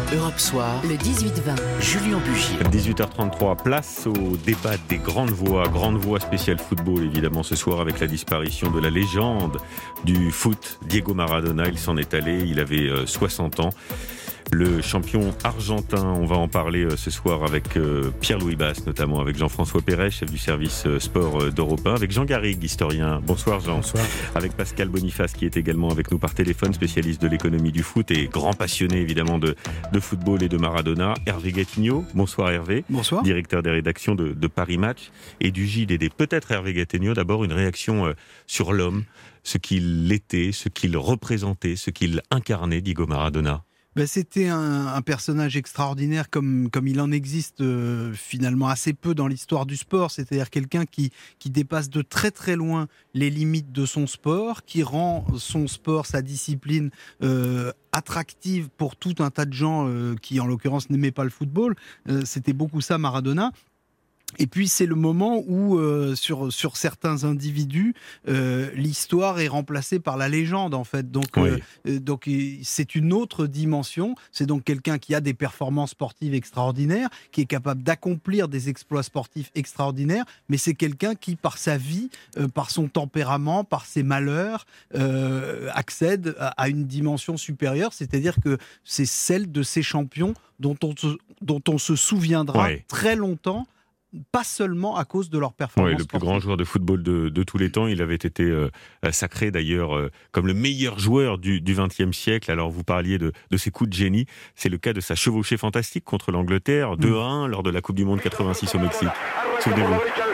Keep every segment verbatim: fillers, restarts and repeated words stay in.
Europe Soir, le dix-huit vingt, Julien Bugier. dix-huit heures trente-trois, place au débat des grandes voix. Grande voix spéciale football, évidemment, ce soir, avec la disparition de la légende du foot, Diego Maradona. Il s'en est allé, il avait soixante ans. Le champion argentin, on va en parler ce soir avec euh, Pierre-Louis Basse, notamment avec Jean-François Perret, chef du service euh, sport euh, d'Europe un, avec Jean Garrigue, historien. Bonsoir Jean. Bonsoir. Avec Pascal Boniface qui est également avec nous par téléphone, spécialiste de l'économie du foot et grand passionné évidemment de, de football et de Maradona. Hervé Gattegno. Bonsoir Hervé. Bonsoir. Directeur des rédactions de, de Paris Match et du J D D. Peut-être Hervé Gattegno, d'abord une réaction euh, sur l'homme, ce qu'il était, ce qu'il représentait, ce qu'il incarnait, Diego Maradona. Ben, c'était un, un personnage extraordinaire comme, comme il en existe euh, finalement assez peu dans l'histoire du sport, c'est-à-dire quelqu'un qui, qui dépasse de très très loin les limites de son sport, qui rend son sport, sa discipline euh, attractive pour tout un tas de gens euh, qui en l'occurrence n'aimaient pas le football. Euh, c'était beaucoup ça Maradona. Et puis c'est le moment où euh, sur sur certains individus euh, l'histoire est remplacée par la légende en fait. Donc oui. euh, donc c'est une autre dimension. C'est donc quelqu'un qui a des performances sportives extraordinaires, qui est capable d'accomplir des exploits sportifs extraordinaires, mais c'est quelqu'un qui par sa vie, euh, par son tempérament, par ses malheurs, euh, accède à, à une dimension supérieure. C'est-à-dire que c'est celle de ces champions dont on se, dont on se souviendra oui. très longtemps. Pas seulement à cause de leur performance. Oui, le plus grand joueur de football de, de tous les temps. Il avait été euh, sacré d'ailleurs euh, comme le meilleur joueur du vingtième siècle. Alors vous parliez de, de ses coups de génie. C'est le cas de sa chevauchée fantastique contre l'Angleterre, deux à un lors de la Coupe du Monde quatre-vingt-six au Mexique. Souvenez-vous.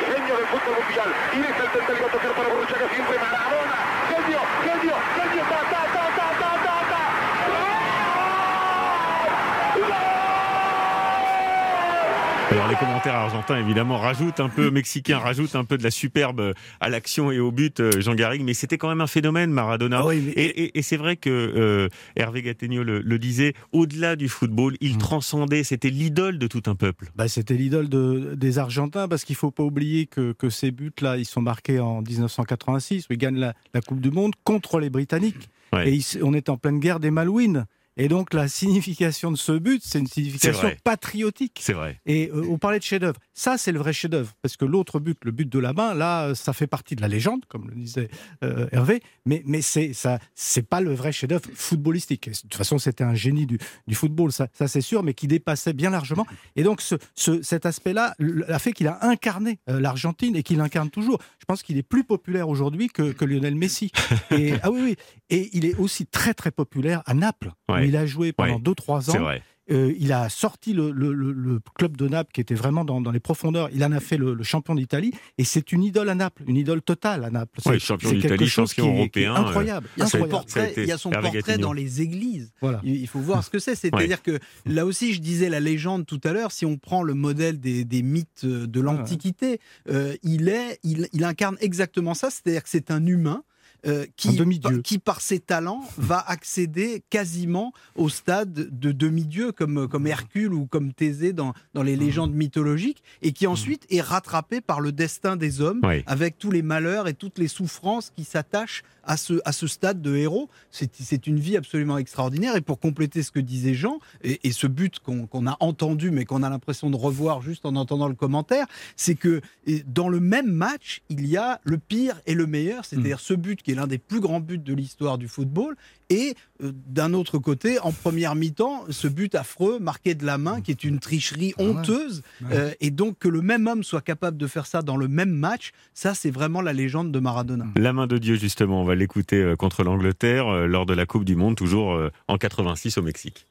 Alors les commentaires argentins évidemment rajoutent un peu, mexicains rajoutent un peu de la superbe à l'action et au but, Jean Garrigue, mais c'était quand même un phénomène Maradona. Ah oui, mais... et, et, et c'est vrai que euh, Hervé Gattegno le, le disait, au-delà du football, il mmh. transcendait, c'était l'idole de tout un peuple. Bah, c'était l'idole de, des Argentins, parce qu'il ne faut pas oublier que, que ces buts-là, ils sont marqués en dix-neuf cent quatre-vingt-six, où ils gagnent la, la Coupe du Monde contre les Britanniques. Ouais. Et ils, on est en pleine guerre des Malouines. Et donc, la signification de ce but, c'est une signification c'est patriotique. C'est vrai. Et euh, on parlait de chef-d'œuvre. Ça, c'est le vrai chef-d'œuvre. Parce que l'autre but, le but de la main, là, ça fait partie de la légende, comme le disait euh, Hervé. Mais, mais c'est, ça, c'est pas le vrai chef-d'œuvre footballistique. De toute façon, c'était un génie du, du football, ça, ça c'est sûr, mais qui dépassait bien largement. Et donc, ce, ce, cet aspect-là a fait qu'il a incarné euh, l'Argentine et qu'il incarne toujours. Je pense qu'il est plus populaire aujourd'hui que, que Lionel Messi. Et, ah oui, oui. Et il est aussi très, très populaire à Naples. Ouais. Il a joué pendant deux trois ans. C'est vrai. Euh, il a sorti le, le, le, le club de Naples qui était vraiment dans, dans les profondeurs. Il en a fait le, le champion d'Italie et c'est une idole à Naples, une idole totale à Naples. C'est, oui, champion c'est d'Italie, champion est, européen. Incroyable. Il y a son incroyable. portrait, il y a son portrait dans les églises. Voilà. Il faut voir ce que c'est. C'est-à-dire ouais. que là aussi, je disais la légende tout à l'heure. Si on prend le modèle des, des mythes de l'Antiquité, euh, il est, il, il incarne exactement ça. C'est-à-dire que c'est un humain. Euh, qui, qui, par ses talents, va accéder quasiment au stade de demi-dieu, comme, comme Hercule ou comme Thésée dans, dans les légendes mythologiques, et qui ensuite est rattrapé par le destin des hommes, oui. avec tous les malheurs et toutes les souffrances qui s'attachent à ce, à ce stade de héros. C'est, c'est une vie absolument extraordinaire. Et pour compléter ce que disait Jean, et, et ce but qu'on, qu'on a entendu, mais qu'on a l'impression de revoir juste en entendant le commentaire, c'est que dans le même match, il y a le pire et le meilleur, c'est-à-dire mmh. ce but qui est l'un des plus grands buts de l'histoire du football, et euh, d'un autre côté, en première mi-temps, ce but affreux, marqué de la main, qui est une tricherie honteuse, ah ouais. Ouais. Euh, et donc que le même homme soit capable de faire ça dans le même match, ça c'est vraiment la légende de Maradona. La main de Dieu justement, on va l'écouter euh, contre l'Angleterre, euh, lors de la Coupe du Monde, toujours euh, en quatre-vingt-six au Mexique.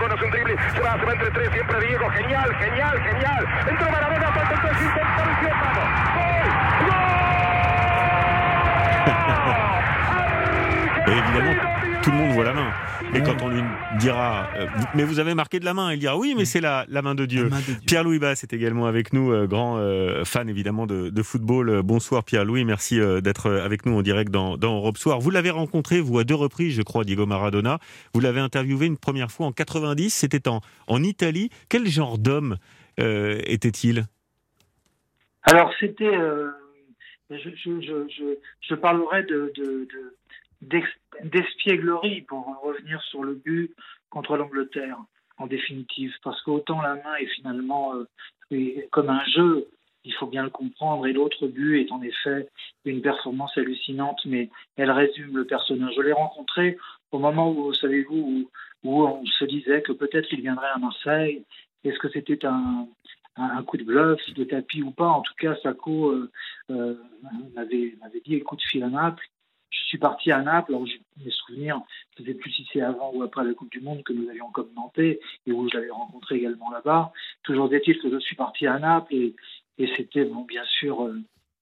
Et évidemment, tout le monde voit la main. Et quand on lui dira euh, « Mais vous avez marqué de la main », il dira « Oui, mais c'est la, la main de Dieu ». Pierre-Louis Basse est également avec nous, euh, grand euh, fan évidemment de, de football. Bonsoir Pierre-Louis, merci euh, d'être avec nous en direct dans, dans Europe Soir. Vous l'avez rencontré, vous, à deux reprises, je crois, Diego Maradona. Vous l'avez interviewé une première fois en quatre-vingt-dix, c'était en, en Italie. Quel genre d'homme euh, était-il ? Alors, c'était... Euh, je, je, je, je, je parlerai de... de, de... d'espièglerie pour revenir sur le but contre l'Angleterre. en définitive, parce qu'autant la main est finalement euh, est comme un jeu, il faut bien le comprendre, et l'autre but est en effet une performance hallucinante, mais elle résume le personnage. Je l'ai rencontré au moment où, savez-vous, où, où on se disait que peut-être il viendrait à Marseille. Est-ce que c'était un, un, un coup de bluff, de tapis ou pas? En tout cas, Sacco euh, euh, m'avait, m'avait dit, écoute, file à Naples. Je suis parti à Naples, alors j'ai mes souvenirs, je ne sais plus si c'est avant ou après la Coupe du Monde que nous avions commenté et où je l'avais rencontré également là-bas. Toujours est-il que je suis parti à Naples et, et c'était, bon, bien sûr, euh,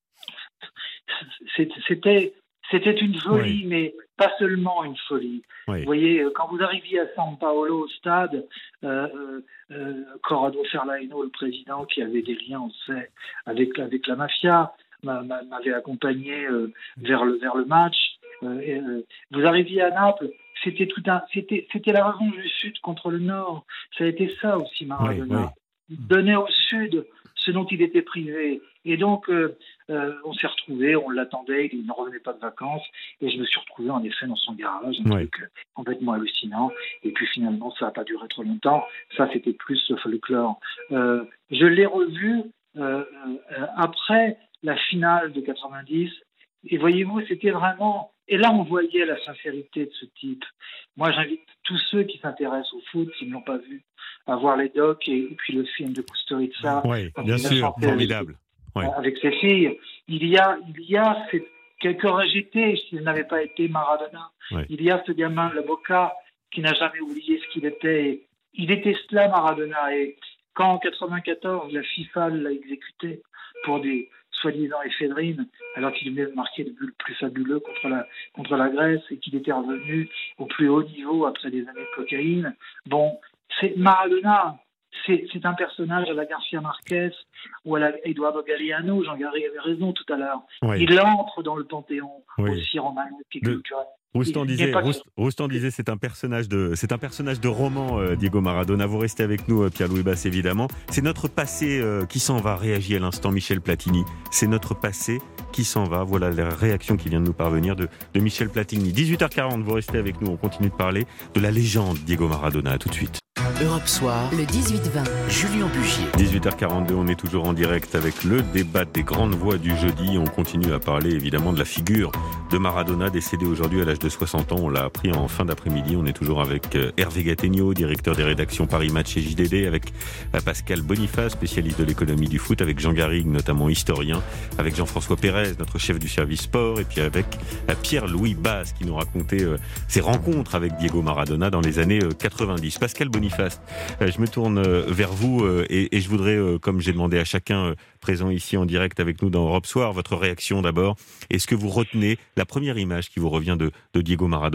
c'était, c'était une folie, oui. Mais pas seulement une folie. Oui. Vous voyez, quand vous arriviez à San Paolo au stade, euh, euh, Corrado Ferlaino, le président, qui avait des liens, on sait, avec, avec la mafia, m'avait accompagné euh, vers le vers le match. Euh, et, euh, vous arriviez à Naples, c'était tout un, c'était c'était la revanche du Sud contre le Nord. Ça a été ça aussi Maradona. Oui, oui. Il donnait au Sud ce dont il était privé. Et donc euh, euh, on s'est retrouvés, on l'attendait, il ne revenait pas de vacances, et je me suis retrouvé en effet dans son garage, un oui. truc complètement hallucinant. Et puis finalement ça n'a pas duré trop longtemps. Ça c'était plus le folklore. Euh, je l'ai revu euh, euh, après la finale de quatre-vingt-dix, et voyez-vous, c'était vraiment... Et là, on voyait la sincérité de ce type. Moi, j'invite tous ceux qui s'intéressent au foot, qui ne l'ont pas vu, à voir les docs et, et puis le film de Kusturica. Oui, bien sûr, formidable. Avec, ouais. avec ses filles. Il y a, il y a cette, quel qu'aurait été s'il n'avait pas été Maradona. Ouais. Il y a ce gamin, le Boca, qui n'a jamais oublié ce qu'il était. Il était cela, Maradona. Et quand en quatre-vingt-quatorze, la FIFA l'a exécuté pour des soi-disant éphédrine, alors qu'il venait de marquer le but le plus fabuleux contre la, contre la Grèce et qu'il était revenu au plus haut niveau après des années de cocaïne. Bon, c'est Maradona, c'est, c'est un personnage à la Garcia Marquez ou à la Eduardo Galeano. Jean-Garry avait raison tout à l'heure. Oui. Il entre dans le panthéon oui. aussi romanesque et culturel. Roustan disait, Roust, Roustan disait, c'est un personnage de, c'est un personnage de roman, euh, Diego Maradona. Vous restez avec nous, euh, Pierre-Louis Basse, évidemment. C'est notre passé euh, qui s'en va. Réagit à l'instant Michel Platini. C'est notre passé qui s'en va. Voilà la réaction qui vient de nous parvenir de, de Michel Platini. dix-huit heures quarante, vous restez avec nous. On continue de parler de la légende Diego Maradona. À tout de suite. Europe Soir, le dix-huit vingt, Julien Bugier. dix-huit heures quarante-deux, on est toujours en direct avec le débat des grandes voix du jeudi. On continue à parler évidemment de la figure de Maradona, décédé aujourd'hui à l'âge de soixante ans. On l'a appris en fin d'après-midi. On est toujours avec Hervé Gattegno, directeur des rédactions Paris Match et J D D, avec Pascal Boniface, spécialiste de l'économie du foot, avec Jean Garrigue, notamment historien, avec Jean-François Pérez, notre chef du service sport, et puis avec Pierre-Louis Basse qui nous racontait ses rencontres avec Diego Maradona dans les années quatre-vingt-dix. Pascal Boniface, je me tourne vers vous et, et je voudrais, comme j'ai demandé à chacun présent ici en direct avec nous dans Europe Soir, votre réaction d'abord. Est-ce que vous retenez la première image qui vous revient de, de Diego Maradona ?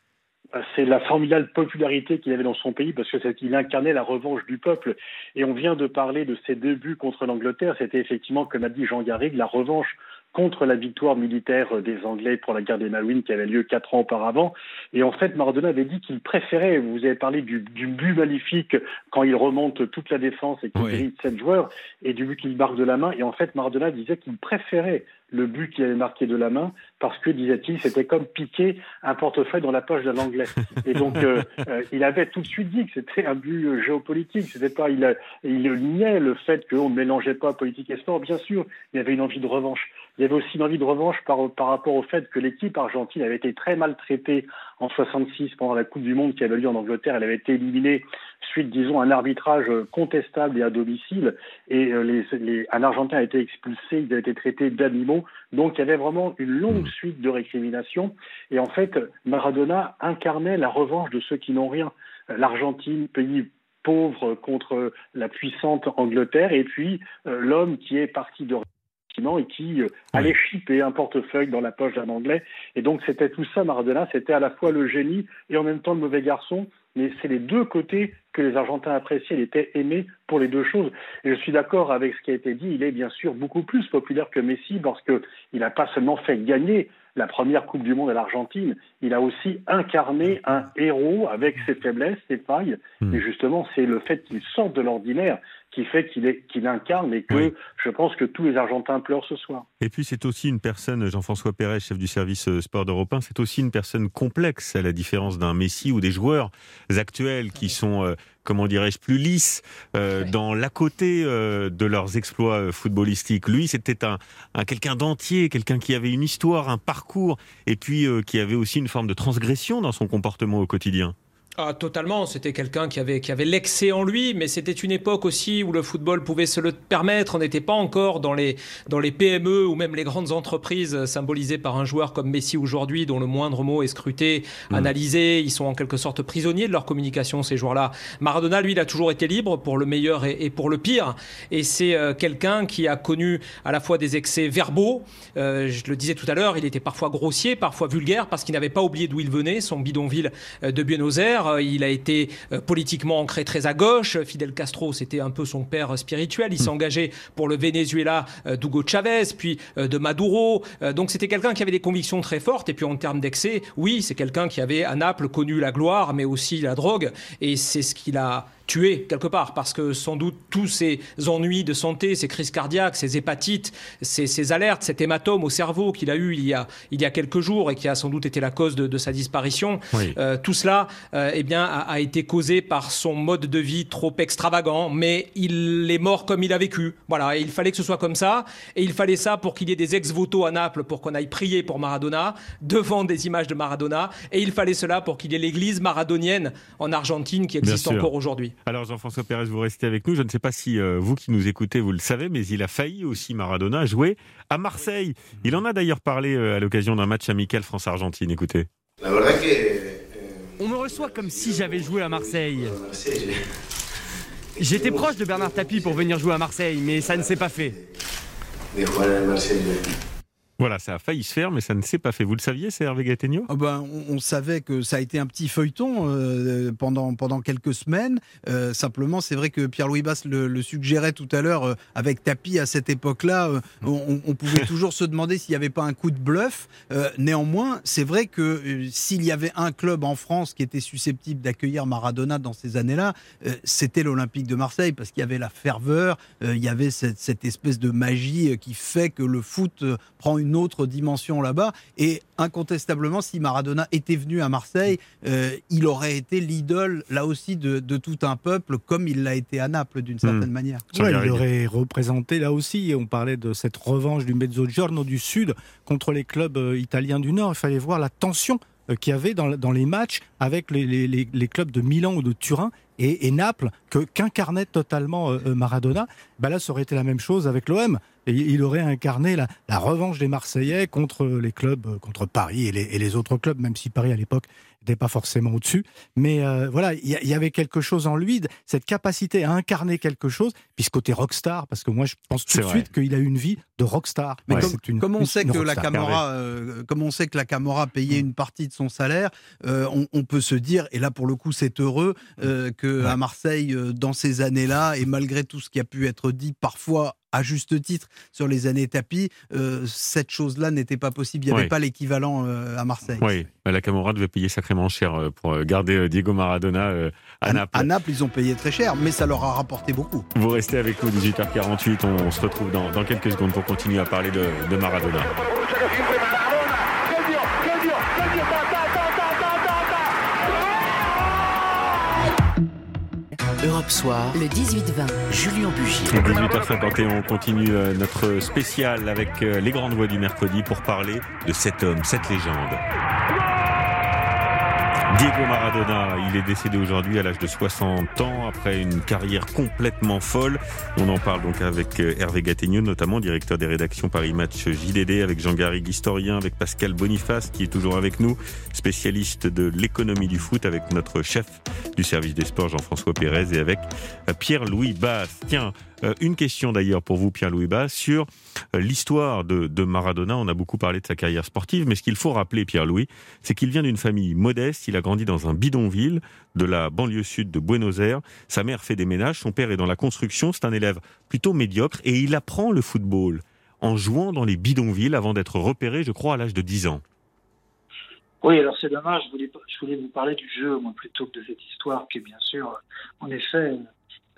C'est la formidable popularité qu'il avait dans son pays parce que c'est qu'il incarnait la revanche du peuple. Et on vient de parler de ses deux buts contre l'Angleterre. C'était effectivement, comme a dit Jean Garrigue, la revanche contre la victoire militaire des Anglais pour la guerre des Malouines qui avait lieu quatre ans auparavant. Et en fait, Maradona avait dit qu'il préférait, vous avez parlé du, du but magnifique quand il remonte toute la défense et qu'il oui. hérite sept joueurs, et du but qu'il marque de la main. Et en fait, Maradona disait qu'il préférait le but qu'il avait marqué de la main parce que, disait-il, c'était comme piquer un portefeuille dans la poche d'un Anglais. Et donc, euh, euh, il avait tout de suite dit que c'était un but euh, géopolitique. C'était pas, il, il niait le fait qu'on ne mélangeait pas politique et sport. Bien sûr, il y avait une envie de revanche. Il y avait aussi une envie de revanche par, par rapport au fait que l'équipe argentine avait été très maltraitée en soixante-six pendant la Coupe du Monde qui avait lieu en Angleterre. Elle avait été éliminée suite, disons, à un arbitrage contestable et à domicile. Et euh, les, les, un Argentin a été expulsé, il a été traité d'animaux. Donc, il y avait vraiment une longue suite de récriminations. Et en fait, Maradona incarnait la revanche de ceux qui n'ont rien. L'Argentine, pays pauvre contre la puissante Angleterre, et puis euh, l'homme qui est parti de et qui euh, allait chipper un portefeuille dans la poche d'un Anglais. Et donc, c'était tout ça, Maradona. C'était à la fois le génie et en même temps le mauvais garçon. Mais c'est les deux côtés que les Argentins appréciaient. Il était aimé pour les deux choses. Et je suis d'accord avec ce qui a été dit. Il est bien sûr beaucoup plus populaire que Messi parce qu'il n'a pas seulement fait gagner la première Coupe du Monde à l'Argentine, il a aussi incarné un héros avec ses faiblesses, ses failles. Mmh. Et justement, c'est le fait qu'il sorte de l'ordinaire qui fait qu'il, est, qu'il incarne et que oui. je pense que tous les Argentins pleurent ce soir. Et puis c'est aussi une personne, Jean-François Pérez, chef du service sport d'Europe un, c'est aussi une personne complexe, à la différence d'un Messi ou des joueurs actuels qui sont, euh, comment dirais-je, plus lisses euh, oui. dans l'à côté euh, de leurs exploits footballistiques. Lui, c'était un, un quelqu'un d'entier, quelqu'un qui avait une histoire, un parcours, et puis euh, qui avait aussi une forme de transgression dans son comportement au quotidien. Ah, totalement, c'était quelqu'un qui avait, qui avait l'excès en lui, mais c'était une époque aussi où le football pouvait se le permettre. On n'était pas encore dans les, dans les P M E ou même les grandes entreprises symbolisées par un joueur comme Messi aujourd'hui, dont le moindre mot est scruté, mmh. analysé. Ils sont en quelque sorte prisonniers de leur communication, ces joueurs-là. Maradona, lui, il a toujours été libre pour le meilleur et, et pour le pire. Et c'est euh, quelqu'un qui a connu à la fois des excès verbaux. Euh, je le disais tout à l'heure, il était parfois grossier, parfois vulgaire, parce qu'il n'avait pas oublié d'où il venait, son bidonville de Buenos Aires. Il a été euh, politiquement ancré très à gauche. Fidel Castro, c'était un peu son père spirituel. Il mmh. s'engageait pour le Venezuela euh, d'Hugo Chavez, puis euh, de Maduro. Euh, donc c'était quelqu'un qui avait des convictions très fortes. Et puis en termes d'excès, oui, c'est quelqu'un qui avait à Naples connu la gloire, mais aussi la drogue. Et c'est ce qu'il a tué quelque part, parce que sans doute tous ces ennuis de santé, ces crises cardiaques, ces hépatites, ces, ces alertes, cet hématome au cerveau qu'il a eu il y a, il y a quelques jours et qui a sans doute été la cause de, de sa disparition, oui. euh, tout cela euh, eh bien, a, a été causé par son mode de vie trop extravagant, mais il est mort comme il a vécu. Voilà, et il fallait que ce soit comme ça, et il fallait ça pour qu'il y ait des ex-voto à Naples, pour qu'on aille prier pour Maradona, devant des images de Maradona, et il fallait cela pour qu'il y ait l'église maradonienne en Argentine qui existe encore aujourd'hui. Alors Jean-François Pérez, vous restez avec nous. Je ne sais pas si euh, vous qui nous écoutez, vous le savez, mais il a failli aussi, Maradona, jouer à Marseille. Il en a d'ailleurs parlé euh, à l'occasion d'un match amical France-Argentine. Écoutez. On me reçoit comme si j'avais joué à Marseille. J'étais proche de Bernard Tapie pour venir jouer à Marseille, mais ça ne s'est pas fait. Voilà, ça a failli se faire, mais ça ne s'est pas fait. Vous le saviez, c'est Hervé Gattegno ? Oh ben, on, on savait que ça a été un petit feuilleton euh, pendant, pendant quelques semaines. Euh, simplement, c'est vrai que Pierre-Louis Basse le, le suggérait tout à l'heure, euh, avec Tapie à cette époque-là, euh, on, on pouvait toujours se demander s'il n'y avait pas un coup de bluff. Euh, néanmoins, c'est vrai que euh, s'il y avait un club en France qui était susceptible d'accueillir Maradona dans ces années-là, euh, c'était l'Olympique de Marseille, parce qu'il y avait la ferveur, euh, il y avait cette, cette espèce de magie qui fait que le foot euh, prend une autre dimension là-bas, et incontestablement, si Maradona était venu à Marseille, euh, il aurait été l'idole là aussi de, de tout un peuple, comme il l'a été à Naples d'une certaine mmh. manière. Ouais, il aurait représenté là aussi, on parlait de cette revanche du Mezzogiorno du Sud contre les clubs euh, italiens du Nord. Il fallait voir la tension euh, qu'il y avait dans, dans les matchs avec les, les, les, les clubs de Milan ou de Turin et, et Naples, que, qu'incarnait totalement euh, Maradona. Ben là, ça aurait été la même chose avec l'O M. Et il aurait incarné la, la revanche des Marseillais contre les clubs, contre Paris et les, et les autres clubs, même si Paris à l'époque n'était pas forcément au-dessus. Mais euh, voilà, il y, y avait quelque chose en lui, cette capacité à incarner quelque chose, puis ce côté rockstar, parce que moi je pense tout c'est de vrai. suite qu'il a eu une vie de rockstar. Mais ouais. comme, c'est une, comme on sait que la Camorra, euh, comme on sait que la Camorra payait mmh. une partie de son salaire, euh, on, on peut se dire, et là pour le coup c'est heureux, euh, que ouais. à Marseille, euh, dans ces années-là, et malgré tout ce qui a pu être dit parfois à juste titre sur les années Tapie, euh, cette chose-là n'était pas possible. Il n'y avait oui. pas l'équivalent euh, à Marseille. Oui, la Camorra devait payer sacrément cher pour garder Diego Maradona euh, à, à Naples. À Naples, ils ont payé très cher, mais ça leur a rapporté beaucoup. Vous restez avec nous, dix-huit heures quarante-huit. On, on se retrouve dans, dans quelques secondes pour continuer à parler de, de Maradona. Europe Soir, le dix-huit vingt, Julien Bugier. dix-huit heures cinquante et un, on continue notre spécial avec les grandes voix du mercredi pour parler de cet homme, cette légende. Diego Maradona, il est décédé aujourd'hui à l'âge de soixante ans après une carrière complètement folle. On en parle donc avec Hervé Gattegno, notamment directeur des rédactions Paris Match J D D, avec Jean Garrigue, historien, avec Pascal Boniface qui est toujours avec nous, spécialiste de l'économie du foot, avec notre chef du service des sports Jean-François Pérez et avec Pierre-Louis Basse. Tiens, une question d'ailleurs pour vous Pierre-Louis Basse sur l'histoire de, de Maradona. On a beaucoup parlé de sa carrière sportive, mais ce qu'il faut rappeler Pierre-Louis, c'est qu'il vient d'une famille modeste. Il a grandi dans un bidonville de la banlieue sud de Buenos Aires. Sa mère fait des ménages, son père est dans la construction. C'est un élève plutôt médiocre et il apprend le football en jouant dans les bidonvilles avant d'être repéré, je crois, à l'âge de dix ans. Oui, alors c'est dommage, je voulais, je voulais vous parler du jeu, moi, plutôt que de cette histoire qui est bien sûr, en effet,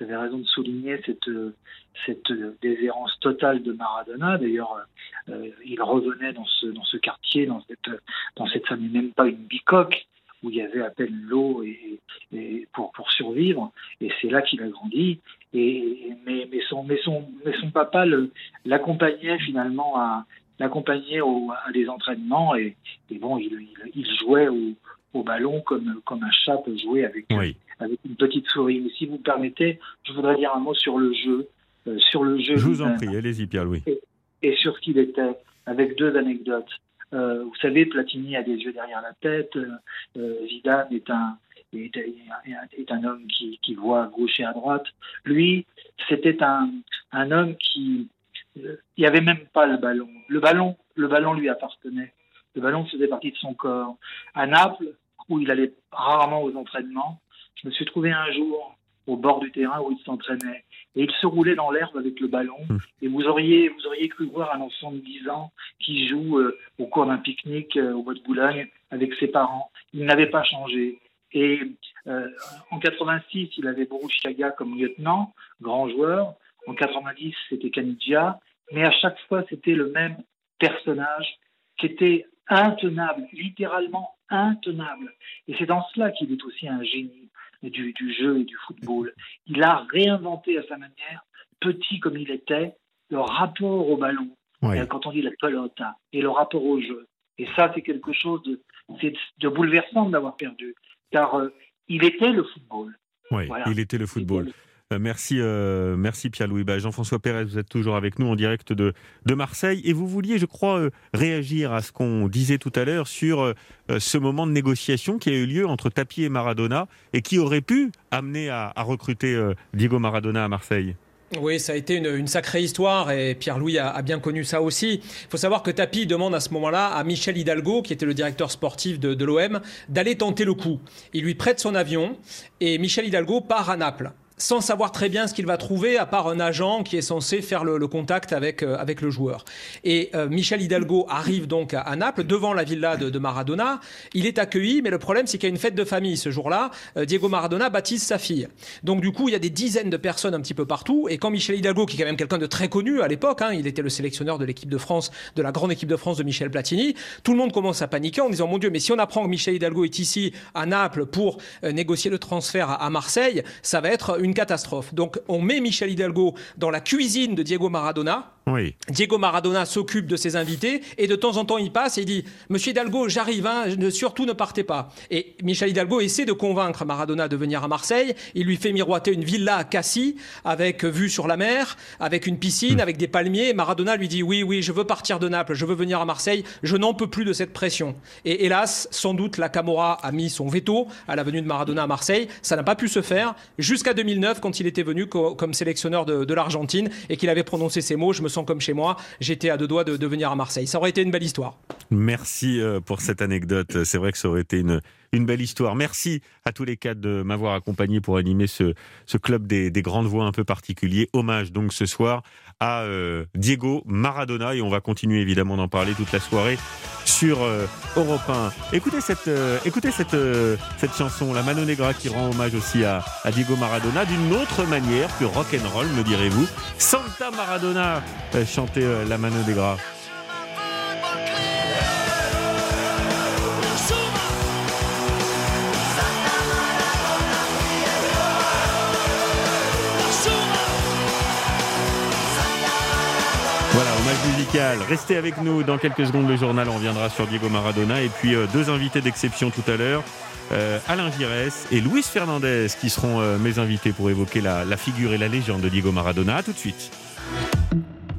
vous avez raison de souligner cette, cette déshérence totale de Maradona. D'ailleurs, euh, il revenait dans ce, dans ce quartier, dans cette, dans cette famille, même pas une bicoque, où il y avait à peine l'eau et, et pour, pour survivre. Et c'est là qu'il a grandi. Et, mais, mais, son, mais, son, mais son papa le, l'accompagnait finalement à, l'accompagnait au, à des entraînements. Et, et bon, il, il, il jouait au, au ballon comme, comme un chat peut jouer avec, oui. avec une petite souris. Mais si vous me permettez, je voudrais dire un mot sur le jeu. Euh, sur le jeu. Je vous en prie, allez-y Pierre-Louis. Et, et sur ce qu'il était, avec deux anecdotes. Euh, vous savez, Platini a des yeux derrière la tête. Euh, Zidane est un, est, est un homme qui, qui voit à gauche et à droite. Lui, c'était un, un homme qui... Euh, il n'y avait même pas le ballon. Le ballon, le ballon lui appartenait. Le ballon faisait partie de son corps. À Naples, où il allait rarement aux entraînements, je me suis trouvé un jour au bord du terrain où il s'entraînait. Et il se roulait dans l'herbe avec le ballon. Et vous auriez, vous auriez cru voir un enfant de dix ans qui joue euh, au cours d'un pique-nique euh, au bois de Boulogne avec ses parents. Il n'avait pas changé. Et euh, en quatre-vingt-six, il avait Borussia comme lieutenant, grand joueur. En quatre-vingt-dix, c'était Caniggia. Mais à chaque fois, c'était le même personnage qui était intenable, littéralement intenable. Et c'est dans cela qu'il est aussi un génie du, du jeu et du football. Il a réinventé à sa manière, petit comme il était, le rapport au ballon, oui. quand on dit la pelota, et le rapport au jeu. Et ça, c'est quelque chose de, c'est de bouleversant de l'avoir perdu, car euh, il était le football. Oui, voilà. il était le football. Merci, euh, merci Pierre-Louis. Bah, Jean-François Pérez, vous êtes toujours avec nous en direct de, de Marseille et vous vouliez, je crois, euh, réagir à ce qu'on disait tout à l'heure sur euh, ce moment de négociation qui a eu lieu entre Tapie et Maradona et qui aurait pu amener à, à recruter euh, Diego Maradona à Marseille. Oui, ça a été une, une sacrée histoire et Pierre-Louis a, a bien connu ça aussi. Il faut savoir que Tapie demande à ce moment-là à Michel Hidalgo, qui était le directeur sportif de, de l'O M, d'aller tenter le coup. Il lui prête son avion et Michel Hidalgo part à Naples, sans savoir très bien ce qu'il va trouver, à part un agent qui est censé faire le, le contact avec, euh, avec le joueur. Et euh, Michel Hidalgo arrive donc à, à Naples, devant la villa de, de Maradona. Il est accueilli, mais le problème, c'est qu'il y a une fête de famille ce jour-là. Euh, Diego Maradona baptise sa fille. Donc du coup, il y a des dizaines de personnes un petit peu partout. Et quand Michel Hidalgo, qui est quand même quelqu'un de très connu à l'époque, hein, il était le sélectionneur de l'équipe de France, de la grande équipe de France de Michel Platini, tout le monde commence à paniquer en disant « Mon Dieu, mais si on apprend que Michel Hidalgo est ici, à Naples, pour euh, négocier le transfert à, à Marseille, ça va être une catastrophe. » Donc on met Michel Hidalgo dans la cuisine de Diego Maradona. Oui. Diego Maradona s'occupe de ses invités et de temps en temps il passe et il dit « Monsieur Hidalgo, j'arrive, hein, surtout ne partez pas ». Et Michel Hidalgo essaie de convaincre Maradona de venir à Marseille. Il lui fait miroiter une villa à Cassis avec vue sur la mer, avec une piscine, mmh. avec des palmiers. Maradona lui dit « Oui, oui, je veux partir de Naples, je veux venir à Marseille, je n'en peux plus de cette pression ». Et hélas, sans doute la Camorra a mis son veto à la venue de Maradona à Marseille. Ça n'a pas pu se faire jusqu'à deux mille neuf quand il était venu co- comme sélectionneur de, de l'Argentine et qu'il avait prononcé ces mots « Je me sens comme chez moi, j'étais à deux doigts de, de venir à Marseille ». Ça aurait été une belle histoire. Merci pour cette anecdote. C'est vrai que ça aurait été une, une belle histoire. Merci à tous les quatre de m'avoir accompagné pour animer ce, ce club des, des grandes voix un peu particulier. Hommage donc ce soir à euh, Diego Maradona et on va continuer évidemment d'en parler toute la soirée sur euh, Europe un. Écoutez cette, euh, écoutez cette, euh, cette chanson, la Mano Negra, qui rend hommage aussi à, à Diego Maradona d'une autre manière que rock'n'roll, me direz-vous. Santa Maradona euh, chantait euh, la Mano Negra. Voilà, hommage musical. Restez avec nous dans quelques secondes. Le journal, on reviendra sur Diego Maradona. Et puis euh, deux invités d'exception tout à l'heure. Euh, Alain Giresse et Luis Fernandez qui seront euh, mes invités pour évoquer la, la figure et la légende de Diego Maradona. À tout de suite.